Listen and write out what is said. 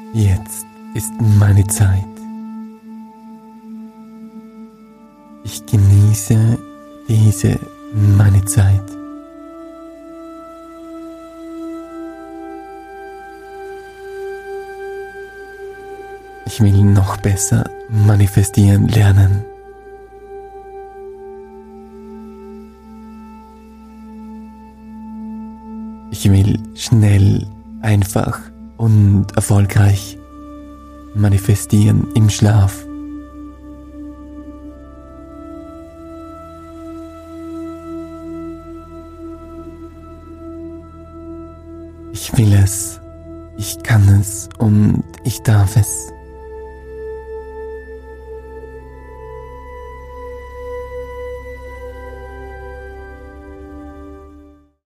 Jetzt ist meine Zeit. Ich genieße meine Zeit. Ich will noch besser manifestieren lernen. Ich will schnell, einfach und erfolgreich manifestieren im Schlaf. Ich will es, ich kann es und ich darf es.